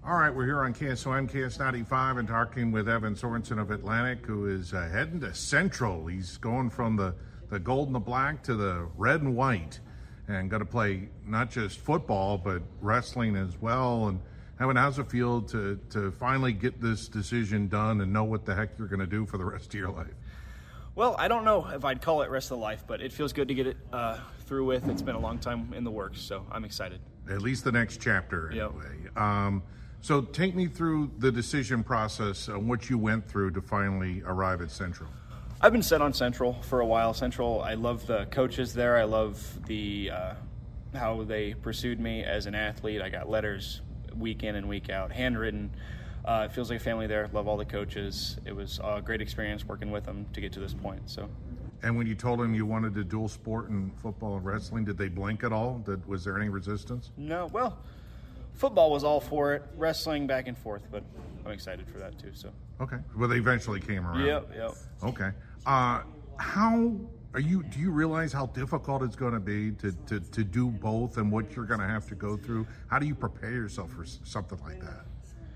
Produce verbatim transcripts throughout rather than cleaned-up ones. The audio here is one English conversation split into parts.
All right, we're here on K S O M, K S ninety-five, and talking with Evan Sorensen of Atlantic, who is uh, heading to Central. He's going from the, the gold and the black to the red and white, and going to play not just football, but wrestling as well. And Evan, how's it feel to, to finally get this decision done and know what the heck you're going to do for the rest of your life? Well, I don't know if I'd call it rest of the life, but it feels good to get it uh, through with. It's been a long time in the works, so I'm excited. At least the next chapter, anyway. Yep. Um, so take me through the decision process and what you went through to finally arrive at Central. I've been set on Central for a while. Central, I love the coaches there. I love the uh, how they pursued me as an athlete. I got letters week in and week out, handwritten. Uh, it feels like a family there. Love all the coaches. It was a great experience working with them to get to this point. So. And when you told them you wanted to dual sport in football and wrestling, did they blink at all? Did, was there any resistance? No. Well, football was all for it. Wrestling back and forth, but I'm excited for that too. So. Okay. Well, they eventually came around. Yep. Yep. Okay. Uh, how are you? Do you realize how difficult it's going to be to, to, to do both, and what you're going to have to go through? How do you prepare yourself for something like that?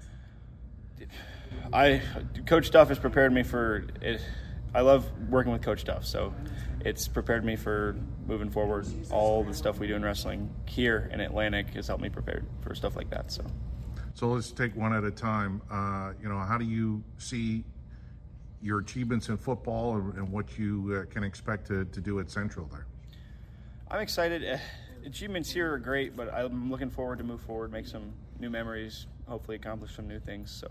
I Coach Duff has prepared me for it. I love working with Coach Duff, so it's prepared me for moving forward. All the stuff we do in wrestling here in Atlantic has helped me prepare for stuff like that. So, so let's take one at a time. Uh, you know, how do you see your achievements in football and what you uh, can expect to, to do at Central there? I'm excited. Achievements here are great, but I'm looking forward to move forward, make some new memories, hopefully accomplish some new things. So.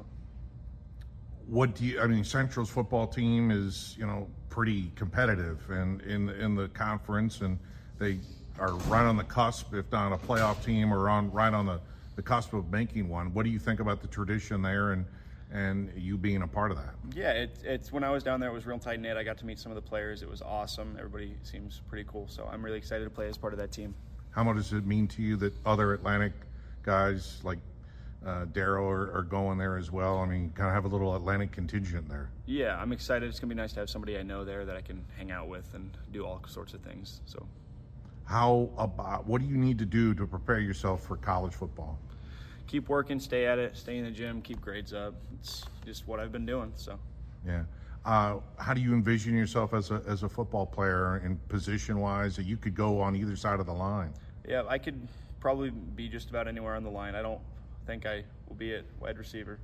What do you? I mean, Central's football team is, you know, pretty competitive, and in in the conference, and they are right on the cusp, if not a playoff team, or on right on the, the cusp of making one. What do you think about the tradition there, and and you being a part of that? Yeah, it, it's when I was down there, it was real tight knit. I got to meet some of the players. It was awesome. Everybody seems pretty cool, so I'm really excited to play as part of that team. How much does it mean to you that other Atlantic guys like Uh, Darryl are, are going there as well? I mean, kind of have a little Atlantic contingent there. Yeah, I'm excited. It's going to be nice to have somebody I know there that I can hang out with and do all sorts of things. So, how about, what do you need to do to prepare yourself for college football? Keep working, stay at it, stay in the gym, keep grades up. It's just what I've been doing. So, yeah. Uh, how do you envision yourself as a as a football player, and position-wise, that you could go on either side of the line? Yeah, I could probably be just about anywhere on the line. I don't think I will be at wide receiver.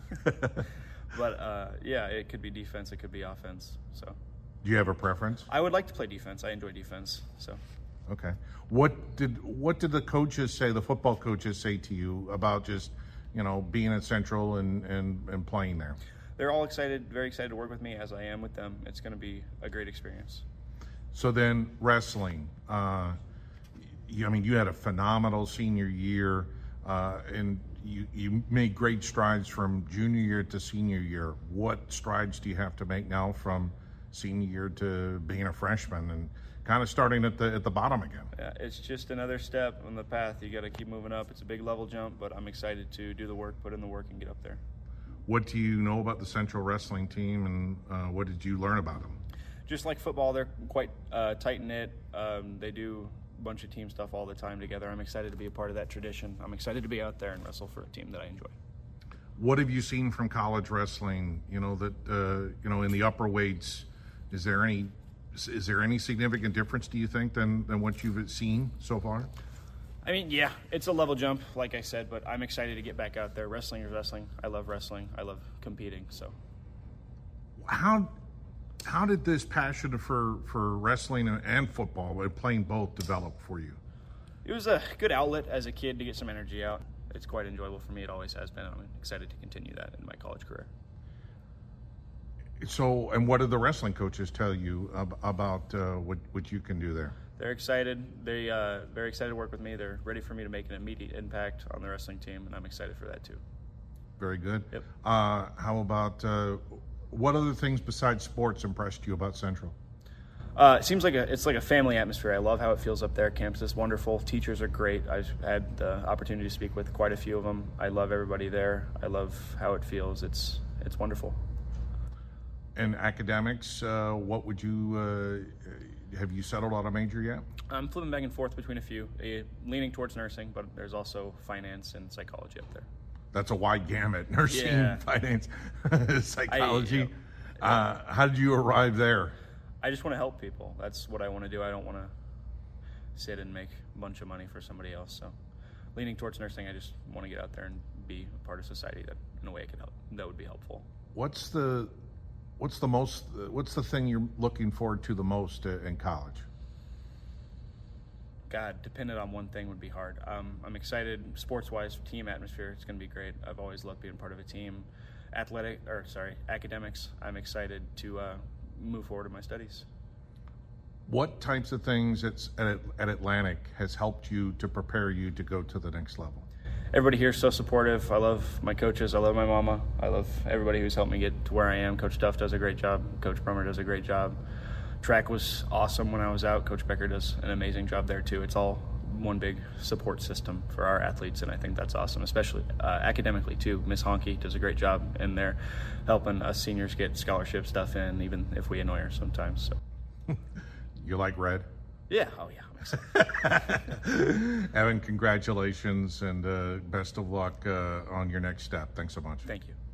But uh, yeah, it could be defense, it could be offense. So, do you have a preference? I would like to play defense. I enjoy defense. So, okay. What did what did the coaches say? The football coaches say to you about just, you know, being at Central and and, and playing there? They're all excited, very excited to work with me, as I am with them. It's going to be a great experience. So then, wrestling. Uh, you, I mean, you had a phenomenal senior year. Uh, and you, you made great strides from junior year to senior year. What strides do you have to make now from senior year to being a freshman and kind of starting at the at the bottom again? Yeah, it's just another step on the path. You got to keep moving up. It's a big level jump, but I'm excited to do the work, put in the work, and get up there. What do you know about the Central wrestling team, and uh, what did you learn about them? Just like football, they're quite uh, tight-knit. Um, they do bunch of team stuff all the time together. I'm excited to be a part of that tradition. I'm excited to be out there and wrestle for a team that I enjoy. What have you seen from college wrestling? You know that uh, you know in the upper weights. Is there any is there any significant difference, do you think, than than what you've seen so far? I mean, yeah, it's a level jump, like I said, but I'm excited to get back out there. Wrestling is wrestling. I love wrestling. I love competing. So, how? How did this passion for, for wrestling and football, playing both, develop for you? It was a good outlet as a kid to get some energy out. It's quite enjoyable for me. It always has been. I'm excited to continue that in my college career. So, and what did the wrestling coaches tell you ab- about uh, what, what you can do there? They're excited. They uh, very excited to work with me. They're ready for me to make an immediate impact on the wrestling team, and I'm excited for that too. Very good. Yep. Uh, how about... Uh, What other things besides sports impressed you about Central? Uh, it seems like a, it's like a family atmosphere. I love how it feels up there. Campus is wonderful. Teachers are great. I've had the opportunity to speak with quite a few of them. I love everybody there. I love how it feels. It's it's wonderful. And academics, uh, what would you, uh, have you settled on a major yet? I'm flipping back and forth between a few, uh, leaning towards nursing, but there's also finance and psychology up there. that's a wide gamut: nursing, Yeah. finance, psychology. I, uh, how did you arrive there? I just want to help people. That's what I want to do. I don't want to sit and make a bunch of money for somebody else. So, leaning towards nursing, I just want to get out there and be a part of society that, in a way, I could help. That would be helpful. What's the what's the most what's the thing you're looking forward to the most in college? God, dependent on one thing would be hard. Um, I'm excited, sports-wise, team atmosphere. It's going to be great. I've always loved being part of a team. Athletic, or sorry, academics. I'm excited to uh, move forward in my studies. What types of things at, at, at Atlantic has helped you to prepare you to go to the next level? Everybody here is so supportive. I love my coaches. I love my mama. I love everybody who's helped me get to where I am. Coach Duff does a great job. Coach Brummer does a great job. Track was awesome when I was out. Coach Becker does an amazing job there too. It's all one big support system for our athletes, and I think that's awesome, especially uh, academically too. Miss Honky does a great job in there helping us seniors get scholarship stuff in, even if we annoy her sometimes. So. You like red? Yeah. Oh, yeah. I'm excited. Evan, congratulations and uh, best of luck uh, on your next step. Thanks so much. Thank you.